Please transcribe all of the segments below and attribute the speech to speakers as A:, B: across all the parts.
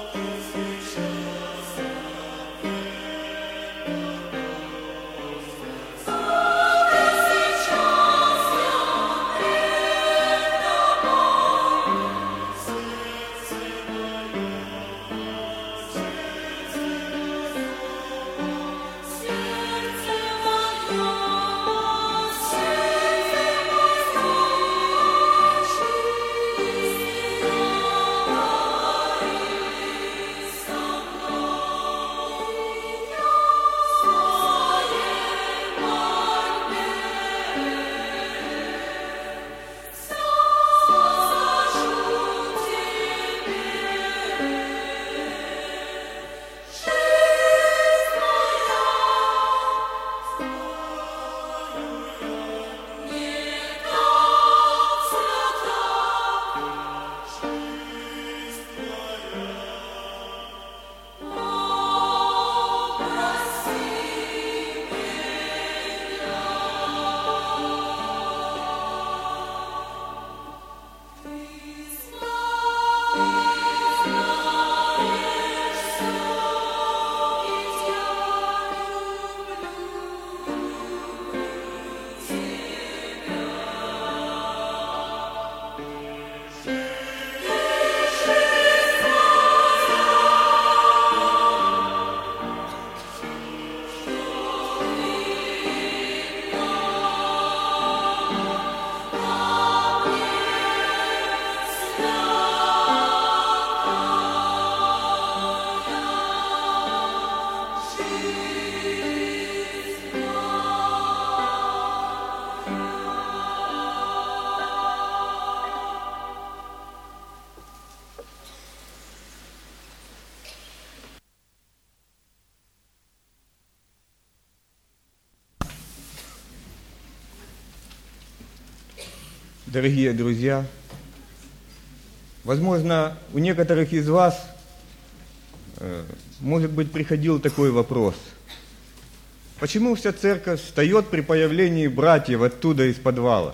A: Дорогие друзья, возможно, у некоторых из вас, может быть, приходил такой вопрос. Почему вся церковь встает при появлении братьев оттуда из подвала?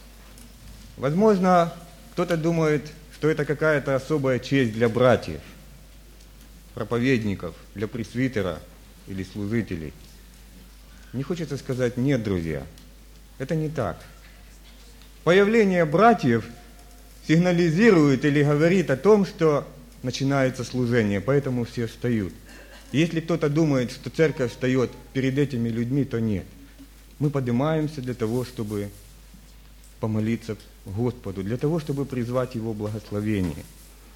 A: Возможно, кто-то думает, что это какая-то особая честь для братьев, проповедников, для пресвитера или служителей. Не хочется сказать «нет», друзья. Это не так. Появление братьев сигнализирует или говорит о том, что начинается служение, поэтому все встают. Если кто-то думает, что церковь встает перед этими людьми, то нет. Мы поднимаемся для того, чтобы помолиться Господу, для того, чтобы призвать Его благословение.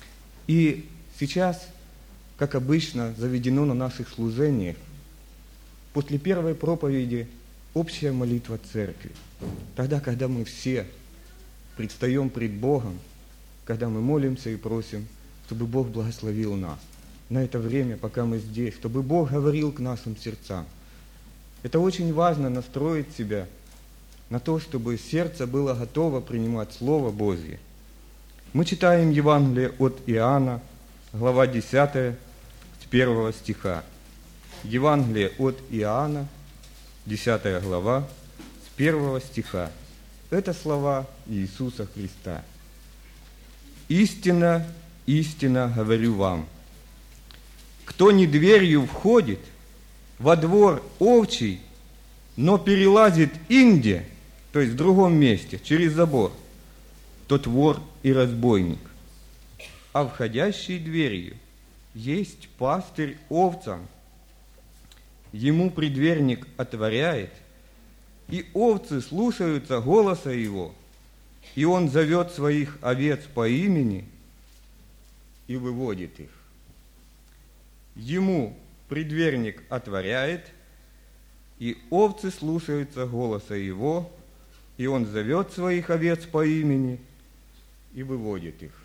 A: И сейчас, как обычно, заведено на наших служениях, после первой проповеди общая молитва церкви. Тогда, когда мы все предстаем пред Богом, когда мы молимся и просим, чтобы Бог благословил нас на это время, пока мы здесь, чтобы Бог говорил к нашим сердцам. Это очень важно настроить себя на то, чтобы сердце было готово принимать Слово Божье. Мы читаем Евангелие от Иоанна, глава 10, с 1 стиха. Евангелие от Иоанна, 10 глава, с 1 стиха. Это слова Иисуса Христа. «Истинно, истинно говорю вам, кто не дверью входит во двор овчий, но перелазит инде, то есть в другом месте, через забор, тот вор и разбойник. А входящий дверью есть пастырь овцам. Ему предверник отворяет, и овцы слушаются голоса его, и он зовет своих овец по имени и выводит их. Ему предверник отворяет, и овцы слушаются голоса его, и он зовет своих овец по имени и выводит их».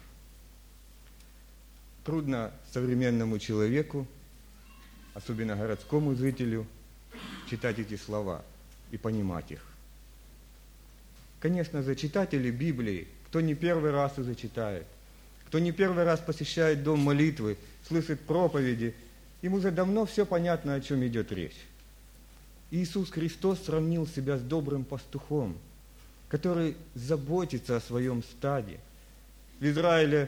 A: Трудно современному человеку, особенно городскому жителю, читать эти слова и понимать их. Конечно же, читатели Библии, кто не первый раз уже читает, кто не первый раз посещает дом молитвы, слышит проповеди, им уже давно все понятно, о чем идет речь. Иисус Христос сравнил себя с добрым пастухом, который заботится о своем стаде. В Израиле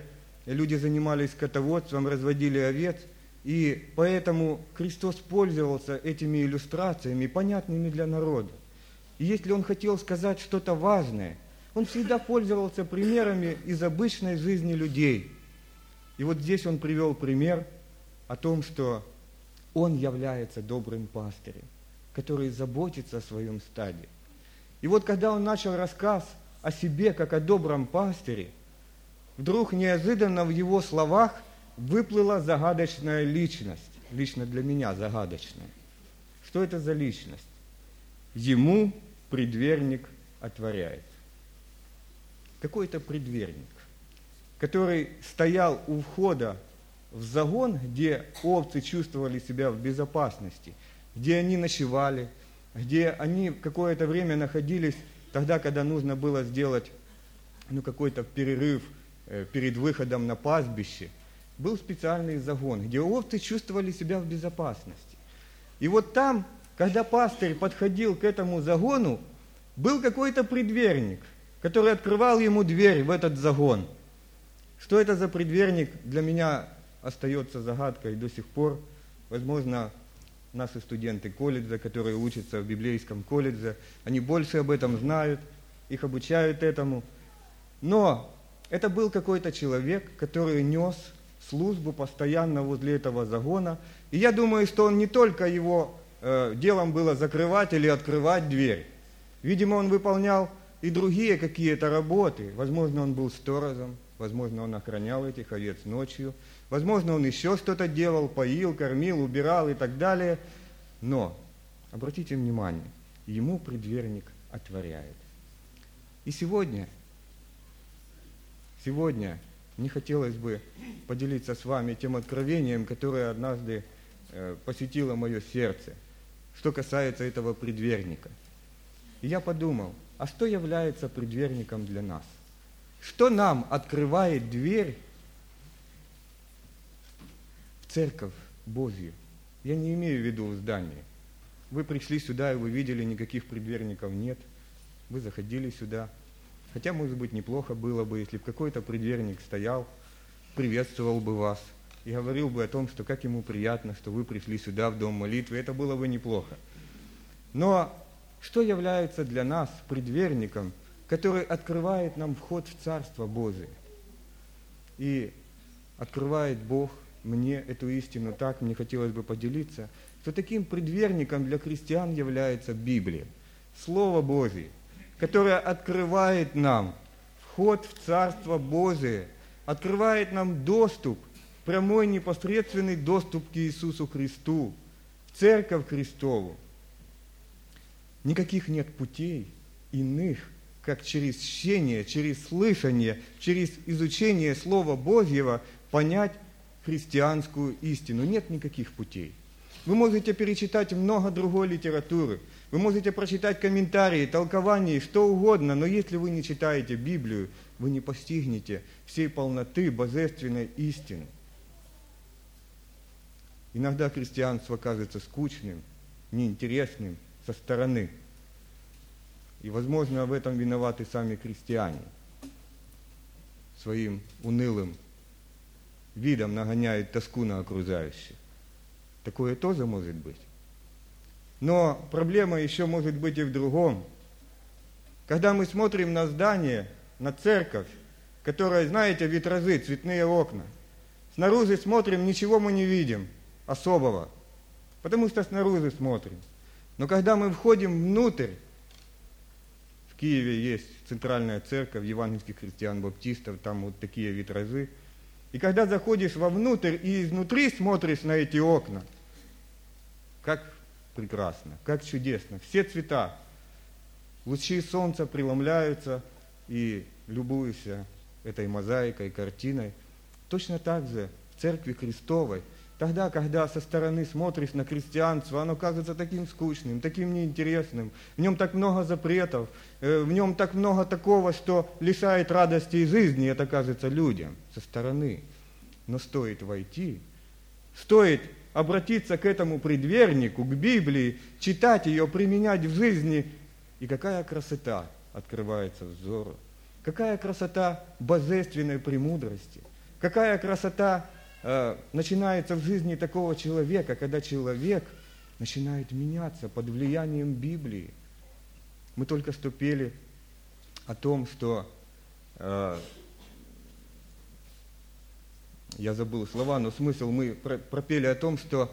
A: люди занимались скотоводством, разводили овец, и поэтому Христос пользовался этими иллюстрациями, понятными для народа. И если Он хотел сказать что-то важное, Он всегда пользовался примерами из обычной жизни людей. И вот здесь Он привел пример о том, что Он является добрым пастырем, который заботится о своем стаде. И вот когда Он начал рассказ о себе, как о добром пастыре, вдруг неожиданно в Его словах выплыла загадочная личность. Лично для меня загадочная. Что это за личность? Ему предверник отворяет. Какой это предверник, который стоял у входа в загон, где овцы чувствовали себя в безопасности, где они ночевали, где они какое-то время находились тогда, когда нужно было сделать какой-то перерыв перед выходом на пастбище. Был специальный загон, где овцы чувствовали себя в безопасности. И вот там, когда пастырь подходил к этому загону, был какой-то предверник, который открывал ему дверь в этот загон. Что это за предверник, для меня остается загадкой до сих пор. Возможно, наши студенты колледжа, которые учатся в библейском колледже, они больше об этом знают, их обучают этому. Но это был какой-то человек, который нес службу постоянно возле этого загона. И я думаю, что он не только его делом было закрывать или открывать дверь. Видимо, он выполнял и другие какие-то работы. Возможно, он был сторожем, возможно, он охранял этих овец ночью, возможно, он еще что-то делал, поил, кормил, убирал и так далее. Но, обратите внимание, ему предверник отворяет. И сегодня мне хотелось бы поделиться с вами тем откровением, которое однажды посетило мое сердце, что касается этого предверника. И я подумал, а что является предверником для нас? Что нам открывает дверь в церковь Божью? Я не имею в виду в здании. Вы пришли сюда, и вы видели, никаких предверников нет. Вы заходили сюда. Хотя, может быть, неплохо было бы, если бы какой-то предверник стоял, приветствовал бы вас и говорил бы о том, что как ему приятно, что вы пришли сюда в дом молитвы. Это было бы неплохо. Но что является для нас предверником, который открывает нам вход в Царство Божие? И открывает Бог мне эту истину так, мне хотелось бы поделиться, что таким предверником для христиан является Библия, Слово Божие, которое открывает нам вход в Царство Божие, открывает нам доступ, прямой непосредственный доступ к Иисусу Христу, в Церковь Христову. Никаких нет путей иных, как через чтение, через слышание, через изучение Слова Божьего понять христианскую истину. Нет никаких путей. Вы можете перечитать много другой литературы, вы можете прочитать комментарии, толкования, что угодно, но если вы не читаете Библию, вы не постигнете всей полноты божественной истины. Иногда христианство кажется скучным, неинтересным со стороны. И, возможно, в этом виноваты сами христиане. Своим унылым видом нагоняют тоску на окружающих. Такое тоже может быть. Но проблема еще может быть и в другом. Когда мы смотрим на здание, на церковь, которая, знаете, витражи, цветные окна, снаружи смотрим, ничего мы не видим особого, потому что снаружи смотрим. Но когда мы входим внутрь, в Киеве есть центральная церковь евангельских христиан-баптистов, там вот такие витражи, и когда заходишь вовнутрь и изнутри смотришь на эти окна, как прекрасно, как чудесно. Все цвета, лучи солнца преломляются, и любуешься этой мозаикой, картиной. Точно так же в Церкви Христовой, тогда, когда со стороны смотришь на христианство, оно кажется таким скучным, таким неинтересным, в нем так много запретов, в нем так много такого, что лишает радости и жизни, это кажется людям со стороны. Но стоит войти, стоит обратиться к этому предвернику, к Библии, читать ее, применять в жизни, и какая красота открывается взору, какая красота божественной премудрости, Какая красота начинается в жизни такого человека, когда человек начинает меняться под влиянием Библии. Мы только что пели о том, что, я забыл слова, но смысл, мы пропели о том, что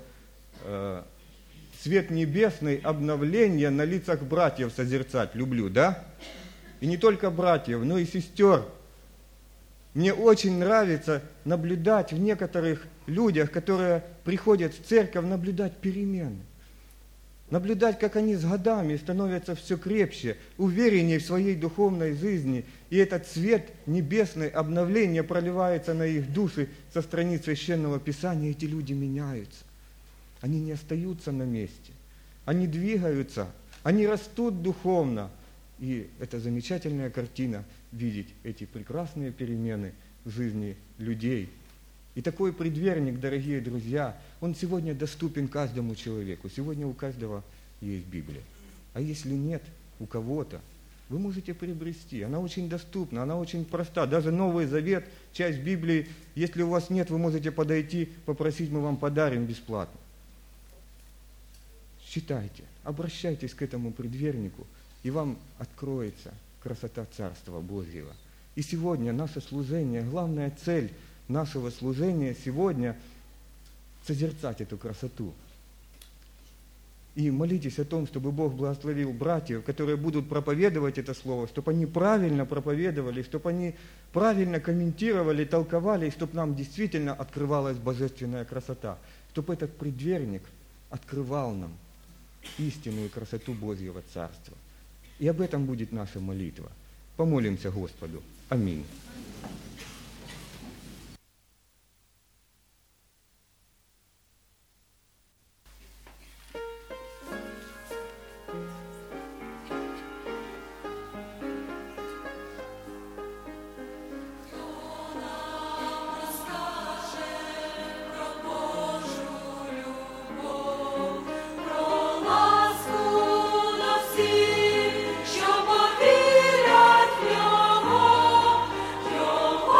A: свет небесный, обновление на лицах братьев созерцать люблю, да? И не только братьев, но и сестер. Мне очень нравится наблюдать в некоторых людях, которые приходят в церковь, наблюдать перемены. Наблюдать, как они с годами становятся все крепче, увереннее в своей духовной жизни. И этот свет небесный, обновление проливается на их души со страниц Священного Писания. Эти люди меняются. Они не остаются на месте. Они двигаются, они растут духовно. И это замечательная картина, видеть эти прекрасные перемены в жизни людей. И такой предверник, дорогие друзья, он сегодня доступен каждому человеку. Сегодня у каждого есть Библия. А если нет у кого-то, вы можете приобрести. Она очень доступна, она очень проста. Даже Новый Завет, часть Библии, если у вас нет, вы можете подойти, попросить, мы вам подарим бесплатно. Читайте, обращайтесь к этому предвернику, и вам откроется красота Царства Божьего. И сегодня наше служение, главная цель нашего служения сегодня – созерцать эту красоту. И молитесь о том, чтобы Бог благословил братьев, которые будут проповедовать это слово, чтобы они правильно проповедовали, чтобы они правильно комментировали, толковали, и чтобы нам действительно открывалась божественная красота, чтобы этот предверник открывал нам истинную красоту Божьего Царства. И об этом будет наша молитва. Помолимся Господу. Аминь.
B: Що повірять в нього,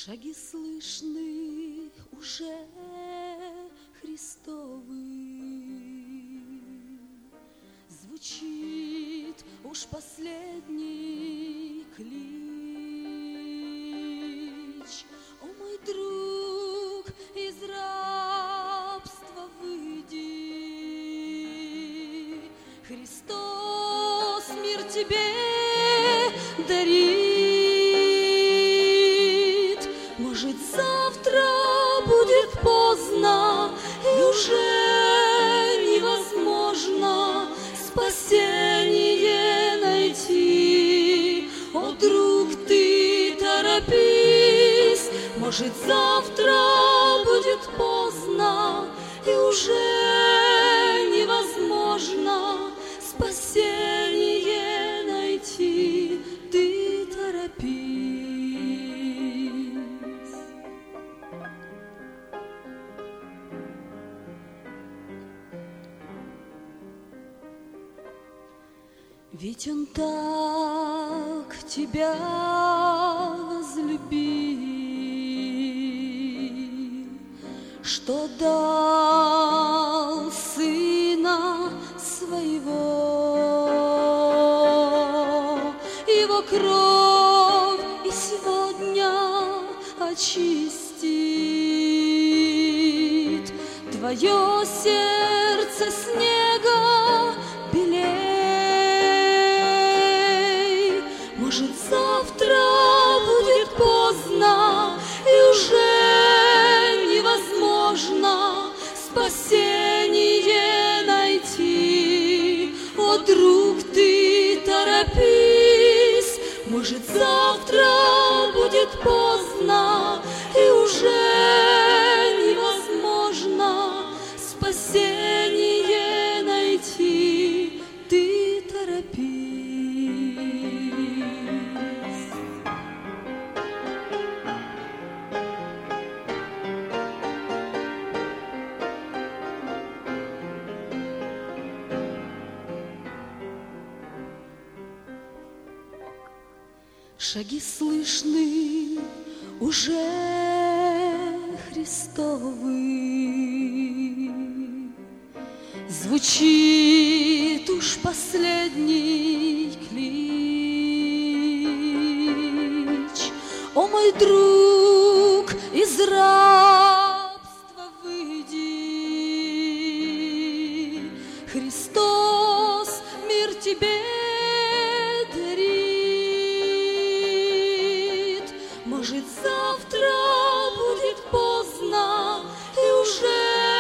B: Шаги слышны уже Христовы, звучит уж последний клич. О, мой друг, из рабства выйди, Христос мир тебе дарит. Может, завтра будет поздно, и уже невозможно спасение найти. О, друг, ты торопись, может, завтра будет поздно, и уже невозможно спасение найти. Ты торопись. Ведь Он так тебя возлюбил, что дал Сына Своего. Его кровь и сегодня очистит твое сердце снега белей. Может, завтра будет поздно, и уже невозможно спасение найти. О, друг, ты торопись, может, завтра будет поздно, и уже невозможно спасение найти. Ты торопись. Шаги слышны уже Христовы, звучит уж последний клич. О, мой друг, из рабства выйди, Христос мир тебе дарит. Может, завтра будет поздно, и уже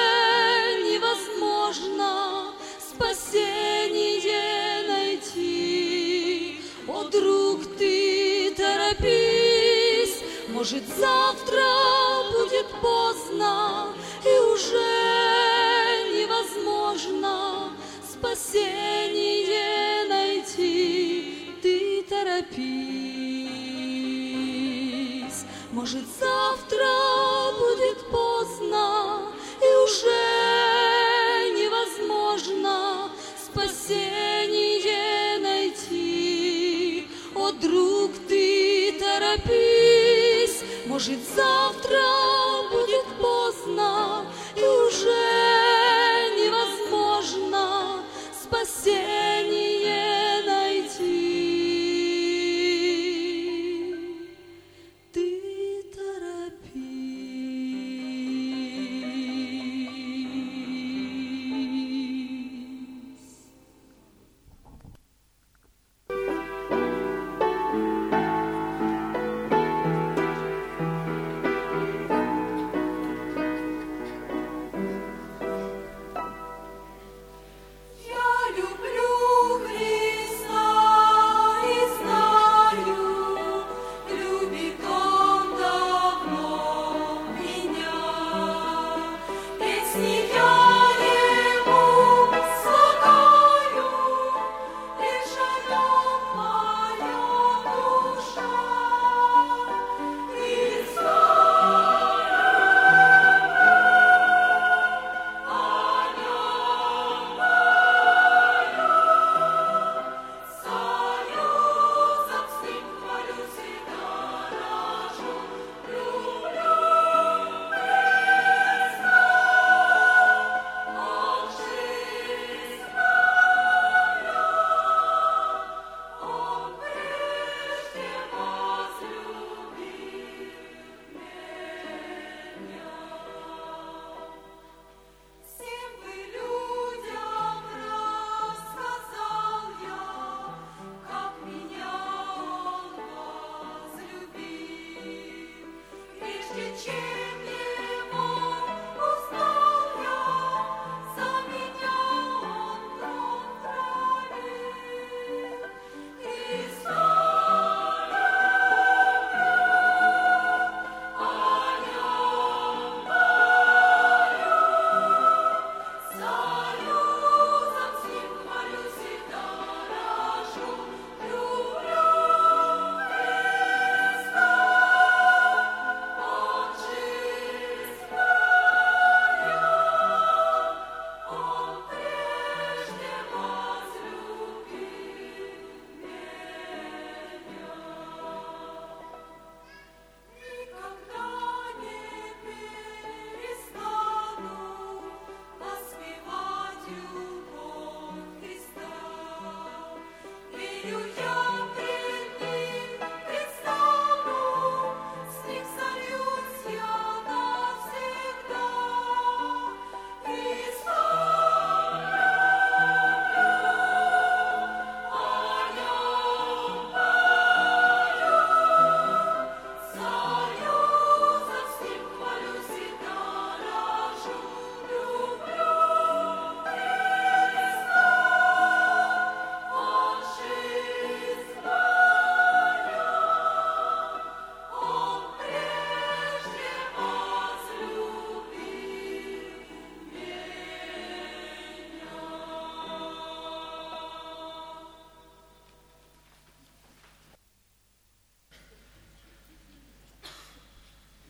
B: невозможно спасение найти. О, друг, ты торопись, может, завтра будет поздно, и уже невозможно спасение найти.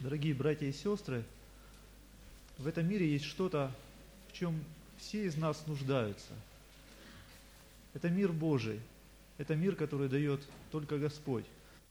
C: Дорогие братья и сестры, в этом мире есть что-то, в чем все из нас нуждаются. Это мир Божий. Это мир, который дает только Господь.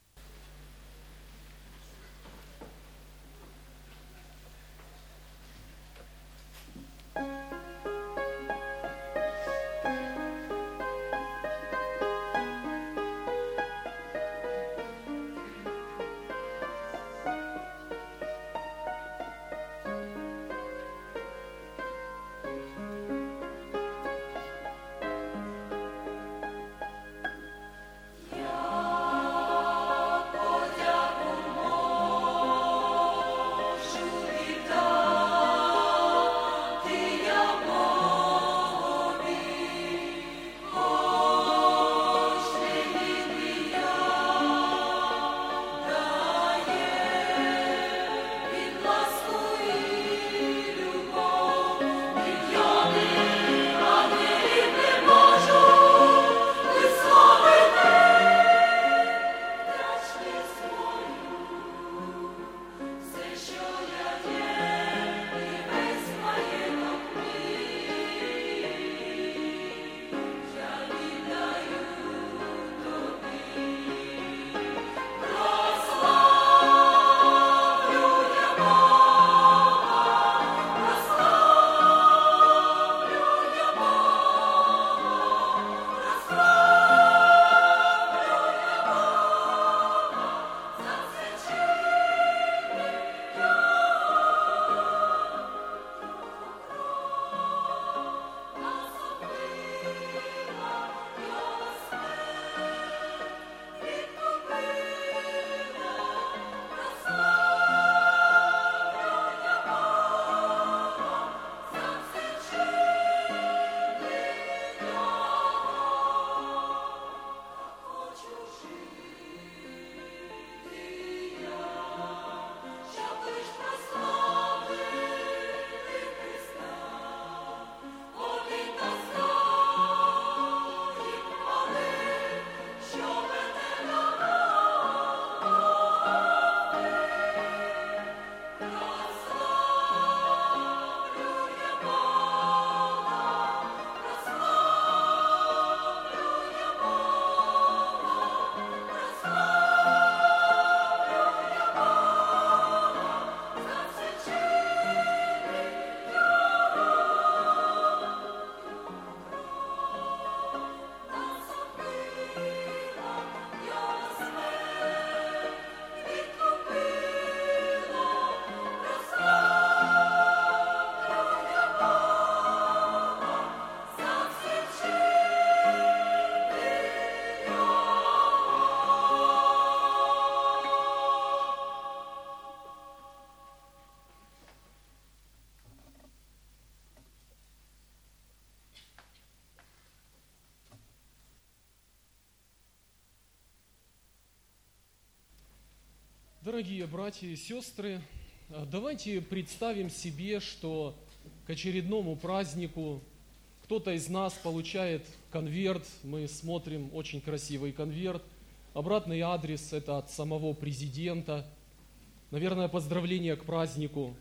D: Дорогие братья и сестры, давайте представим себе, что к очередному празднику кто-то из нас получает конверт, мы смотрим очень красивый конверт, обратный адрес – это от самого президента, наверное, поздравления к празднику.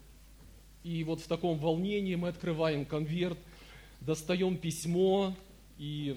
D: И вот в таком волнении мы открываем конверт, достаем письмо, и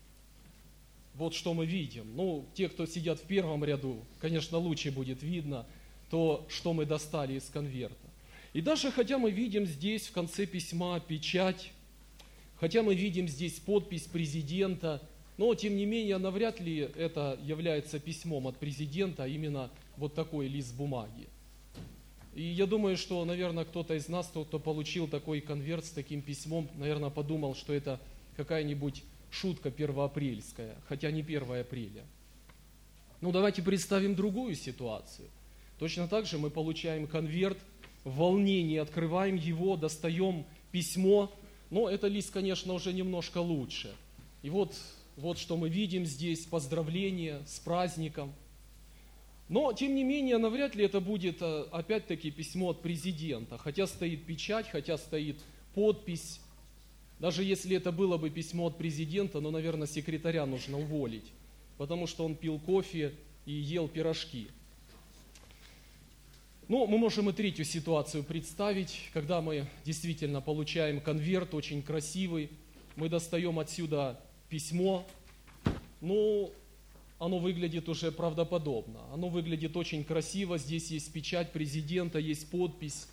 D: вот что мы видим. Ну, те, кто сидят в первом ряду, конечно, лучше будет видно то, что мы достали из конверта. И даже хотя мы видим здесь в конце письма печать, хотя мы видим здесь подпись президента, но тем не менее навряд ли это является письмом от президента, а именно вот такой лист бумаги. И я думаю, что, наверное, кто-то из нас, кто получил такой конверт с таким письмом, наверное, подумал, что это какая-нибудь шутка первоапрельская, хотя не 1 апреля. Ну, давайте представим другую ситуацию. Точно так же мы получаем конверт, в волнении открываем его, достаем письмо, но это лист, конечно, уже немножко лучше. И вот что мы видим здесь, поздравления с праздником. Но, тем не менее, навряд ли это будет, опять-таки, письмо от президента, хотя стоит печать, хотя стоит подпись. Даже если это было бы письмо от президента, но, наверное, секретаря нужно уволить, потому что он пил кофе и ел пирожки. Ну, мы можем и третью ситуацию представить, когда мы действительно получаем конверт очень красивый, мы достаем отсюда письмо, ну, оно выглядит уже правдоподобно, оно выглядит очень красиво, здесь есть печать президента, есть подпись.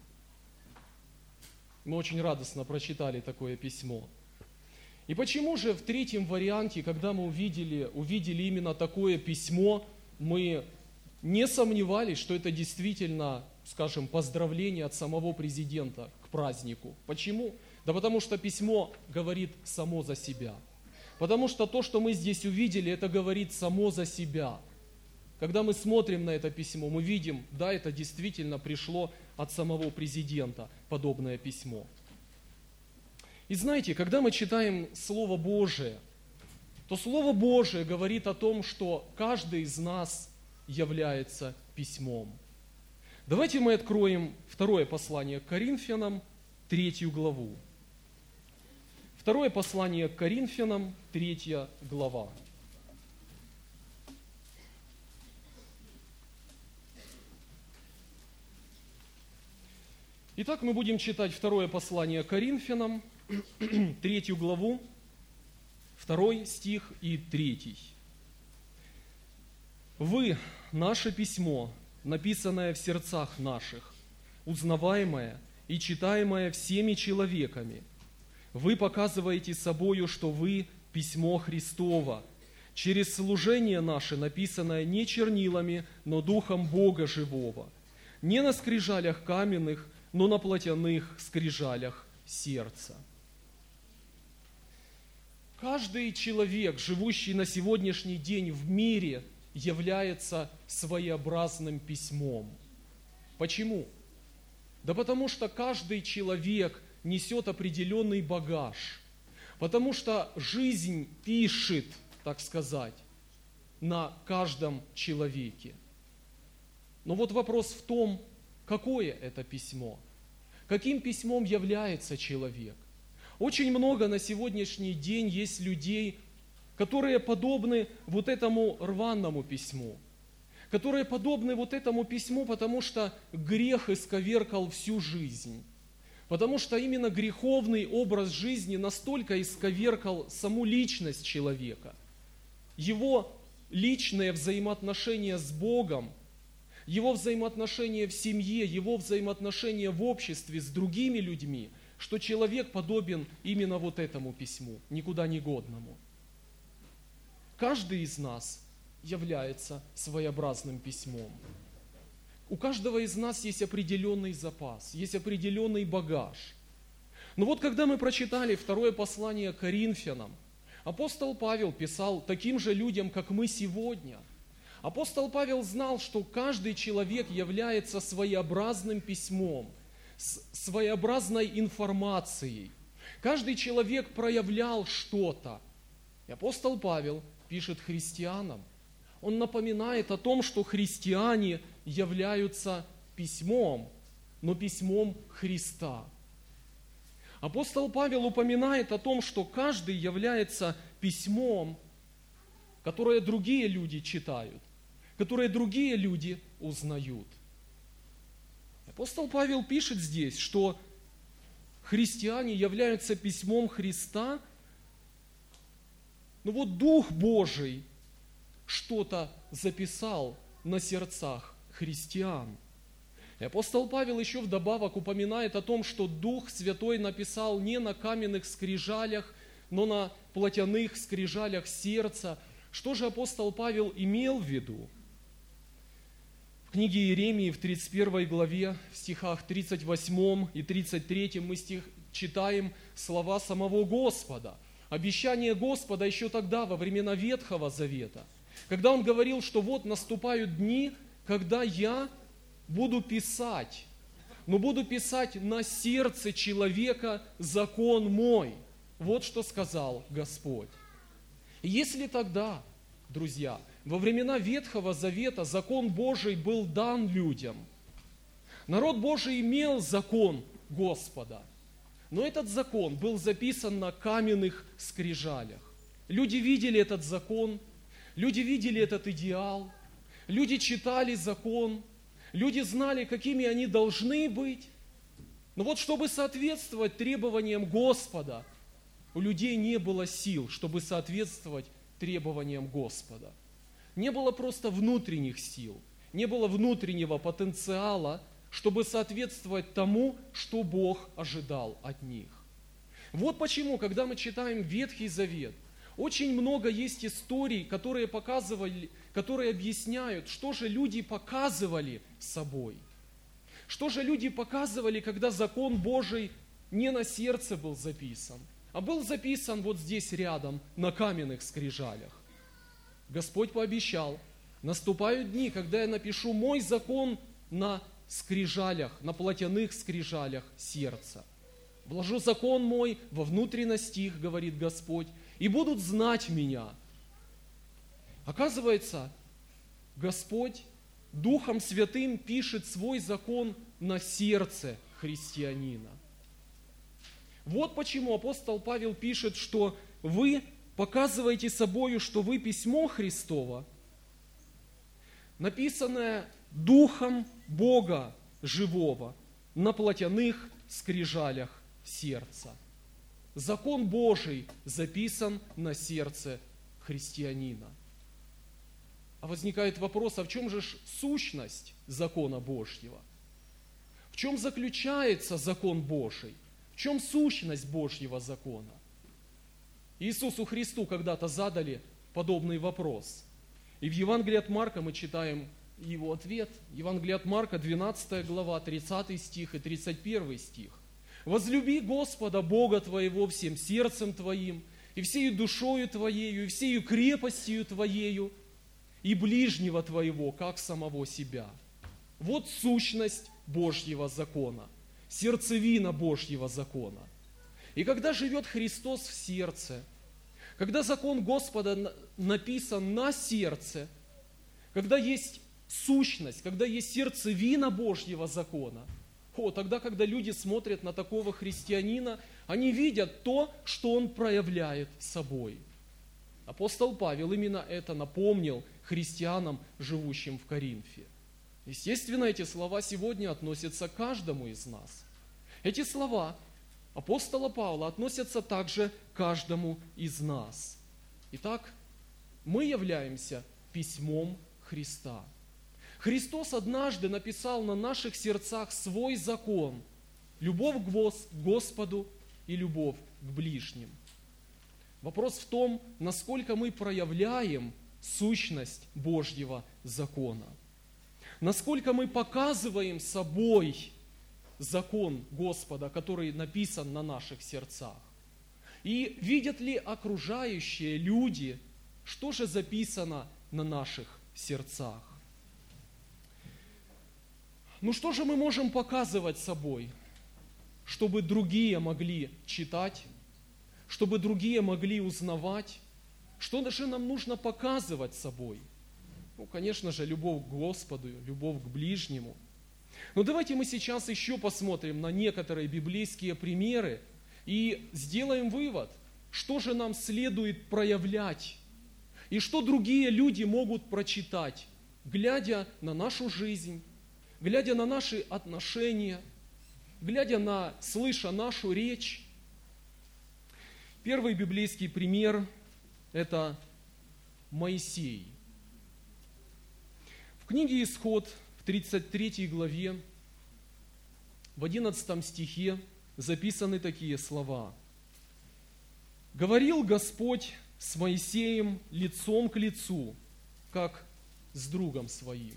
D: Мы очень радостно прочитали такое письмо. И почему же в третьем варианте, когда мы увидели именно такое письмо, мы не сомневались, что это действительно, скажем, поздравление от самого президента к празднику? Почему? Да потому что письмо говорит само за себя. Потому что то, что мы здесь увидели, это говорит само за себя. Когда мы смотрим на это письмо, мы видим, да, это действительно пришло от самого президента, подобное письмо. И знаете, когда мы читаем Слово Божие, то Слово Божие говорит о том, что каждый из нас является письмом. Давайте мы откроем второе послание к Коринфянам, 3 главу. Второе послание к Коринфянам, 3 глава. Итак, мы будем читать второе послание к Коринфянам, 3 главу, 2 стих и 3. «Вы, наше письмо, написанное в сердцах наших, узнаваемое и читаемое всеми человеками, вы показываете собою, что вы письмо Христово, через служение наше, написанное не чернилами, но Духом Бога живого, не на скрижалях каменных, но на плотяных скрижалях сердца». Каждый человек, живущий на сегодняшний день в мире, является своеобразным письмом. Почему? Да потому что каждый человек несет определенный багаж. Потому что жизнь пишет, так сказать, на каждом человеке. Но вот вопрос в том, какое это письмо? Каким письмом является человек? Очень много на сегодняшний день есть людей, которые подобны вот этому рваному письму, которые подобны вот этому письму, потому что грех исковеркал всю жизнь, потому что именно греховный образ жизни настолько исковеркал саму личность человека, его личные взаимоотношения с Богом, его взаимоотношения в семье, его взаимоотношения в обществе с другими людьми, что человек подобен именно вот этому письму, никуда не годному. Каждый из нас является своеобразным письмом. У каждого из нас есть определенный запас, есть определенный багаж. Но вот когда мы прочитали второе послание к Коринфянам, апостол Павел писал таким же людям, как мы сегодня. Апостол Павел знал, что каждый человек является своеобразным письмом, своеобразной информацией. Каждый человек проявлял что-то. И апостол Павел пишет христианам. Он напоминает о том, что христиане являются письмом, но письмом Христа. Апостол Павел упоминает о том, что каждый является письмом, которое другие люди читают, которое другие люди узнают. Апостол Павел пишет здесь, что христиане являются письмом Христа, но вот Дух Божий что-то записал на сердцах христиан. И апостол Павел еще вдобавок упоминает о том, что Дух Святой написал не на каменных скрижалях, но на плотяных скрижалях сердца. Что же апостол Павел имел в виду? В книге Иеремии в 31 главе, в стихах 38 и 33 мы читаем слова самого Господа. Обещание Господа еще тогда, во времена Ветхого Завета, когда Он говорил, что вот наступают дни, когда я буду писать, но буду писать на сердце человека закон мой. Вот что сказал Господь. И если тогда, друзья, во времена Ветхого Завета закон Божий был дан людям, народ Божий имел закон Господа, но этот закон был записан на каменных скрижалях. Люди видели этот закон, люди видели этот идеал, люди читали закон, Люди знали, какими они должны быть. Но вот чтобы соответствовать требованиям Господа, у людей не было сил, чтобы соответствовать требованиям Господа. Не было просто внутренних сил, не было внутреннего потенциала, чтобы соответствовать тому, что Бог ожидал от них. Вот почему, когда мы читаем Ветхий Завет, очень много есть историй, которые объясняют, что же люди показывали собой. Что же люди показывали, когда закон Божий не на сердце был записан, а был записан вот здесь рядом, на каменных скрижалях. Господь пообещал: наступают дни, когда я напишу мой закон на скрижалях, на плотяных скрижалях сердца. Вложу закон мой во внутренность их, говорит Господь, и будут знать меня. Оказывается, Господь Духом Святым пишет свой закон на сердце христианина. Вот почему апостол Павел пишет, что вы показываете собою, что вы письмо Христово, написанное Духом Бога живого на плотяных скрижалях сердца. Закон Божий записан на сердце христианина. А возникает вопрос, а в чем же сущность закона Божьего? В чем заключается закон Божий? В чем сущность Божьего закона? Иисусу Христу когда-то задали подобный вопрос. И в Евангелии от Марка мы читаем его ответ. Евангелие от Марка, 12 глава, 30 стих и 31 стих. «Возлюби Господа Бога твоего всем сердцем твоим, и всею душою твоею, и всею крепостью твоею, и ближнего твоего, как самого себя». Вот сущность Божьего закона, сердцевина Божьего закона. И когда живет Христос в сердце, когда закон Господа написан на сердце, когда есть сущность, когда есть сердцевина Божьего закона, тогда, когда люди смотрят на такого христианина, они видят то, что он проявляет собой. Апостол Павел именно это напомнил христианам, живущим в Коринфе. Естественно, эти слова сегодня относятся к каждому из нас. Эти слова апостола Павла относятся также к каждому из нас. Итак, мы являемся письмом Христа. Христос однажды написал на наших сердцах свой закон – любовь к Господу и любовь к ближним. Вопрос в том, насколько мы проявляем сущность Божьего закона. Насколько мы показываем собой закон Господа, который написан на наших сердцах. И видят ли окружающие люди, что же записано на наших сердцах? Что же мы можем показывать собой, чтобы другие могли читать, чтобы другие могли узнавать? Что же нам нужно показывать собой? Конечно же, любовь к Господу, любовь к ближнему. Но давайте мы сейчас еще посмотрим на некоторые библейские примеры и сделаем вывод, что же нам следует проявлять и что другие люди могут прочитать, глядя на нашу жизнь, глядя на наши отношения, слыша нашу речь. Первый библейский пример – это Моисей. В книге Исход, в 33 главе, в 11 стихе записаны такие слова. «Говорил Господь с Моисеем лицом к лицу, как с другом своим».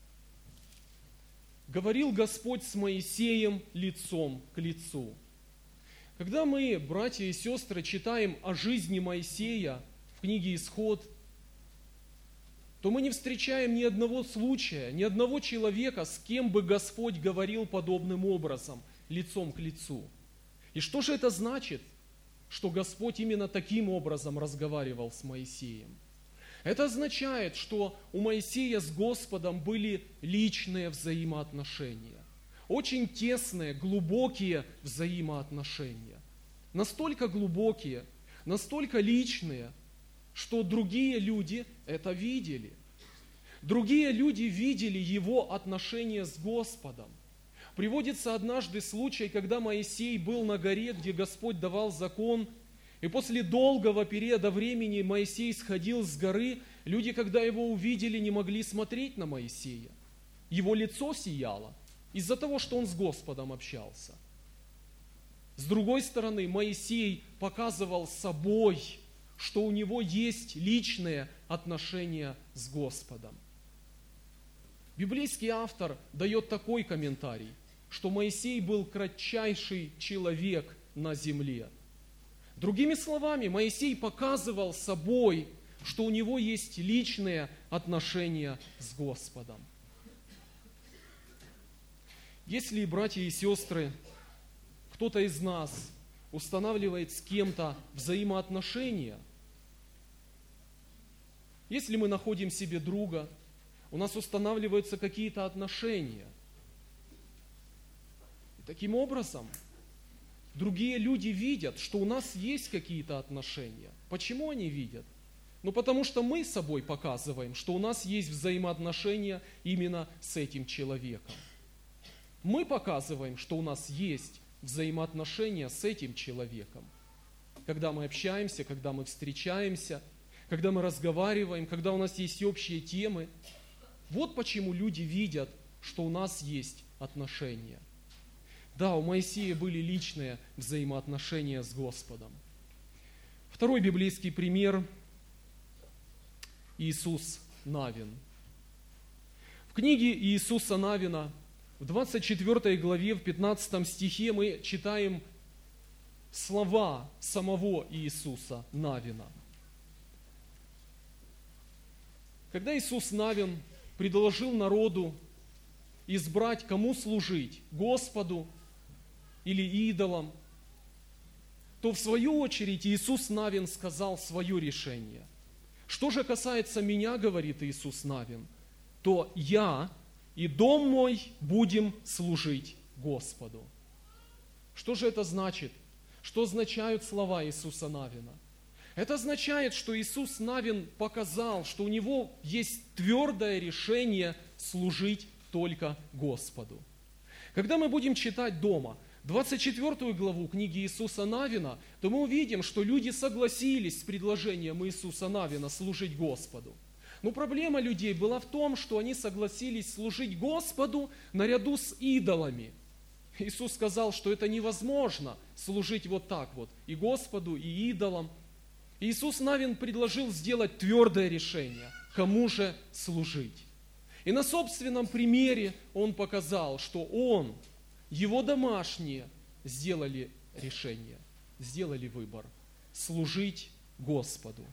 D: Говорил Господь с Моисеем лицом к лицу. Когда мы, братья и сестры, читаем о жизни Моисея в книге Исход, то мы не встречаем ни одного случая, ни одного человека, с кем бы Господь говорил подобным образом, лицом к лицу. И что же это значит, что Господь именно таким образом разговаривал с Моисеем? Это означает, что у Моисея с Господом были личные взаимоотношения, очень тесные, глубокие взаимоотношения. Настолько глубокие, настолько личные, что другие люди это видели. Другие люди видели его отношения с Господом. Приводится однажды случай, когда Моисей был на горе, где Господь давал закон, и после долгого периода времени Моисей сходил с горы, люди, когда его увидели, не могли смотреть на Моисея. Его лицо сияло из-за того, что он с Господом общался. С другой стороны, Моисей показывал собой, что у него есть личные отношения с Господом. Библейский автор дает такой комментарий, что Моисей был кратчайший человек на земле. Другими словами, Моисей показывал собой, что у него есть личные отношения с Господом. Если, братья и сестры, кто-то из нас устанавливает с кем-то взаимоотношения, если мы находим себе друга, у нас устанавливаются какие-то отношения. И таким образом, другие люди видят, что у нас есть какие-то отношения. Почему они видят? Ну, потому что мы собой показываем, что у нас есть взаимоотношения именно с этим человеком. Мы показываем, что у нас есть взаимоотношения с этим человеком. Когда мы общаемся, когда мы встречаемся, когда мы разговариваем, когда у нас есть общие темы. Вот почему люди видят, что у нас есть отношения. Да, у Моисея были личные взаимоотношения с Господом. Второй библейский пример – Иисус Навин. В книге Иисуса Навина, в 24 главе, в 15 стихе мы читаем слова самого Иисуса Навина. Когда Иисус Навин предложил народу избрать, кому служить, Господу или идолам, то в свою очередь Иисус Навин сказал свое решение. Что же касается меня, говорит Иисус Навин, то я и дом мой будем служить Господу. Что же это значит? Что означают слова Иисуса Навина? Это означает, что Иисус Навин показал, что у него есть твердое решение служить только Господу. Когда мы будем читать дома 24 главу книги Иисуса Навина, то мы увидим, что люди согласились с предложением Иисуса Навина служить Господу. Но проблема людей была в том, что они согласились служить Господу наряду с идолами. Иисус сказал, что это невозможно служить вот так вот и Господу, и идолам. Иисус Навин предложил сделать твердое решение, кому же служить. И на собственном примере он показал, что он, его домашние сделали решение, сделали выбор – служить Господу.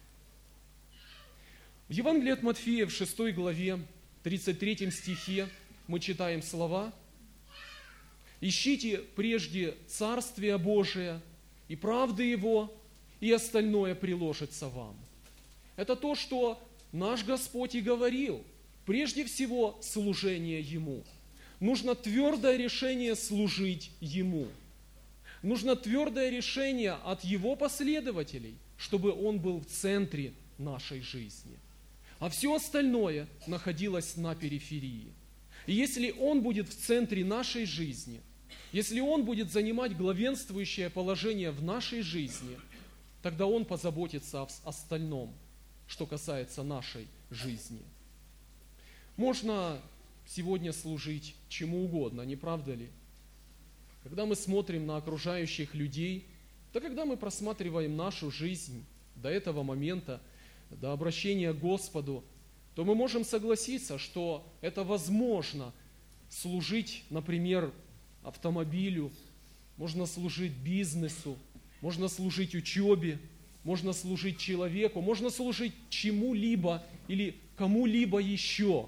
D: В Евангелии от Матфея в 6 главе, 33 стихе мы читаем слова: «Ищите прежде Царствие Божие и правды Его, и остальное приложится вам». Это то, что наш Господь и говорил. Прежде всего, служение Ему. Нужно твердое решение служить Ему. Нужно твердое решение от Его последователей, чтобы Он был в центре нашей жизни. А все остальное находилось на периферии. И если Он будет в центре нашей жизни, если Он будет занимать главенствующее положение в нашей жизни, тогда Он позаботится об остальном, что касается нашей жизни. Можно сегодня служить чему угодно, не правда ли? Когда мы смотрим на окружающих людей, да когда мы просматриваем нашу жизнь до этого момента, до обращения к Господу, то мы можем согласиться, что это возможно служить, например, автомобилю, можно служить бизнесу, можно служить учебе, можно служить человеку, можно служить чему-либо или кому-либо еще.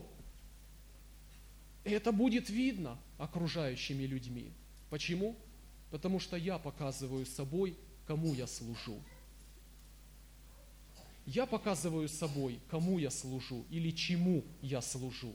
D: И это будет видно окружающими людьми. Почему? Потому что я показываю собой, кому я служу. Я показываю собой, кому я служу или чему я служу.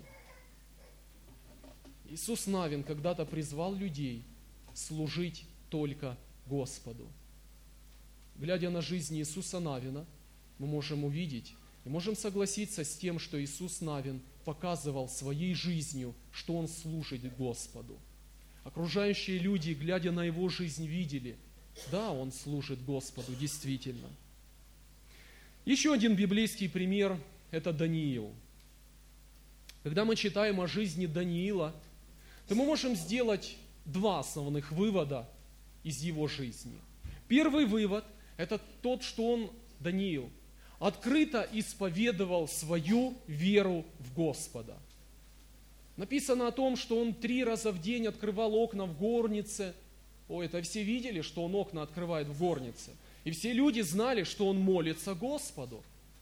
D: Иисус Навин когда-то призвал людей служить только Господу. Глядя на жизнь Иисуса Навина, мы можем увидеть и можем согласиться с тем, что Иисус Навин показывал своей жизнью, что он служит Господу. Окружающие люди, глядя на его жизнь, видели, да, он служит Господу, действительно. Еще один библейский пример – это Даниил. Когда мы читаем о жизни Даниила, то мы можем сделать два основных вывода из его жизни. Первый вывод – это тот, что он, Даниил, открыто исповедовал свою веру в Господа. Написано о том, что он 3 раза в день открывал окна в горнице. Это все видели, что он окна открывает в горнице. И все люди знали, что он молится Господу.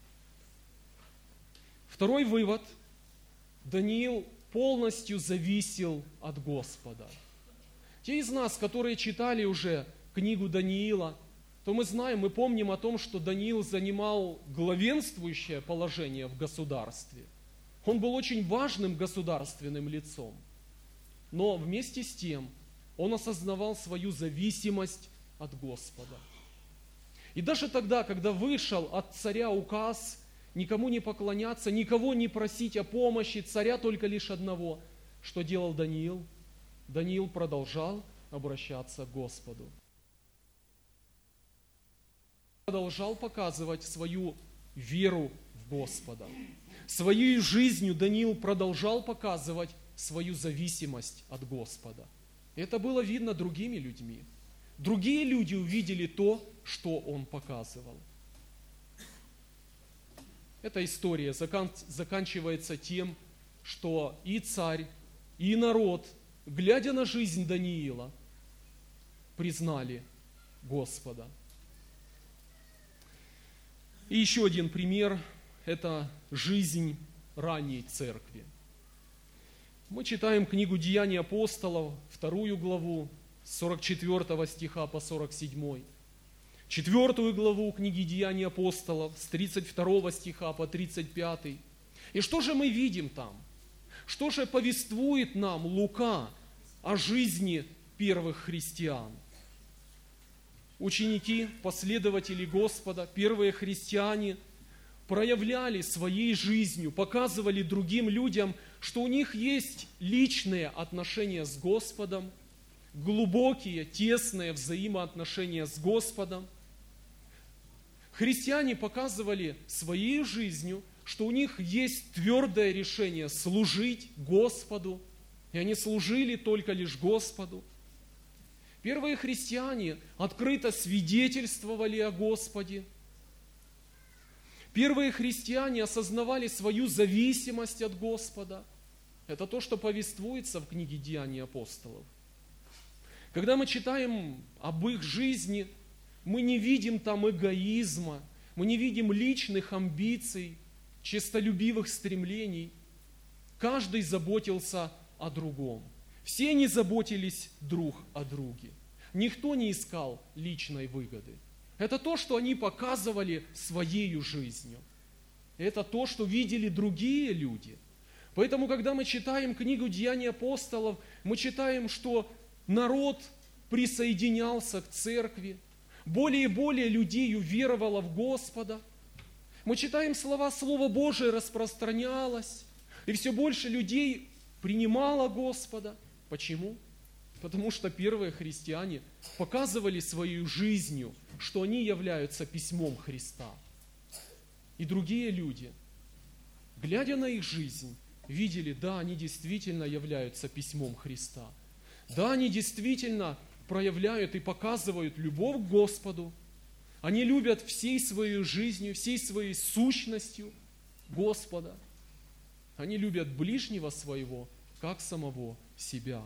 D: Второй вывод. Даниил полностью зависел от Господа. Те из нас, которые читали уже книгу Даниила, то мы знаем, мы помним о том, что Даниил занимал главенствующее положение в государстве. Он был очень важным государственным лицом. Но вместе с тем он осознавал свою зависимость от Господа. И даже тогда, когда вышел от царя указ никому не поклоняться, никого не просить о помощи, царя только лишь одного, что делал Даниил? Даниил продолжал обращаться к Господу. Продолжал показывать свою веру в Господа. Своей жизнью Даниил продолжал показывать свою зависимость от Господа. И это было видно другими людьми. Другие люди увидели то, что он показывал. Эта история заканчивается тем, что и царь, и народ, глядя на жизнь Даниила, признали Господа. И еще один пример – это жизнь ранней церкви. Мы читаем книгу «Деяния апостолов», 2 главу, с 44 стиха по 47. 4 главу книги «Деяния апостолов» с 32 стиха по 35. И что же мы видим там? Что же повествует нам Лука о жизни первых христиан? Ученики, последователи Господа, первые христиане проявляли своей жизнью, показывали другим людям, что у них есть личные отношения с Господом, глубокие, тесные взаимоотношения с Господом. Христиане показывали своей жизнью, что у них есть твердое решение служить Господу, и они служили только лишь Господу. Первые христиане открыто свидетельствовали о Господе. Первые христиане осознавали свою зависимость от Господа. Это то, что повествуется в книге «Деяния апостолов». Когда мы читаем об их жизни, мы не видим там эгоизма, мы не видим личных амбиций, честолюбивых стремлений. Каждый заботился о другом. Все они заботились друг о друге. Никто не искал личной выгоды. Это то, что они показывали своей жизнью. Это то, что видели другие люди. Поэтому, когда мы читаем книгу «Деяния апостолов», мы читаем, что народ присоединялся к церкви, более и более людей уверовало в Господа. Мы читаем слова, Слово Божие распространялось, и все больше людей принимало Господа. Почему? Потому что первые христиане показывали своей жизнью, что они являются письмом Христа. И другие люди, глядя на их жизнь, видели, да, они действительно являются письмом Христа. Да, они действительно проявляют и показывают любовь к Господу. Они любят всей своей жизнью, всей своей сущностью Господа. Они любят ближнего своего, как самого себя.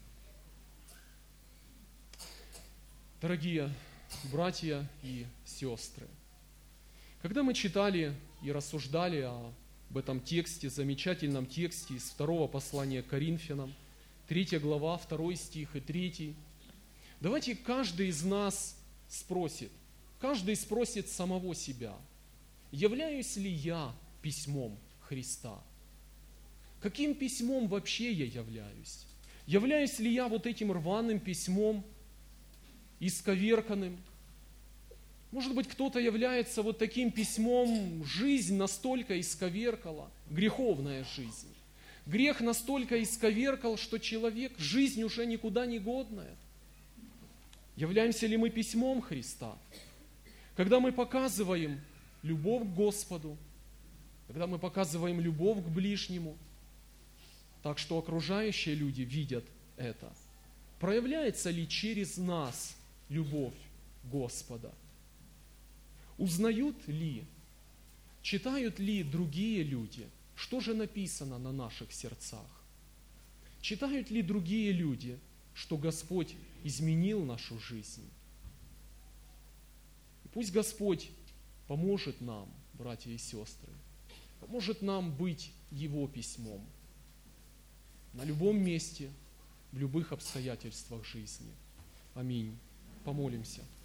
D: Дорогие братья и сестры, когда мы читали и рассуждали об этом тексте, замечательном тексте из 2 послания к Коринфянам, 3 глава, 2 стих и 3, давайте каждый из нас спросит, каждый спросит самого себя, являюсь ли я письмом Христа? Каким письмом вообще я являюсь? Являюсь ли я вот этим рваным письмом, исковерканным? Может быть, кто-то является вот таким письмом, жизнь настолько исковеркала, греховная жизнь. Грех настолько исковеркал, что человек, жизнь уже никуда не годная. Являемся ли мы письмом Христа? Когда мы показываем любовь к Господу, когда мы показываем любовь к ближнему, так что окружающие люди видят это, проявляется ли через нас любовь Господа? Узнают ли, читают ли другие люди, что же написано на наших сердцах? Читают ли другие люди, что Господь изменил нашу жизнь? И пусть Господь поможет нам, братья и сестры, поможет нам быть Его письмом на любом месте, в любых обстоятельствах жизни. Аминь. Помолимся.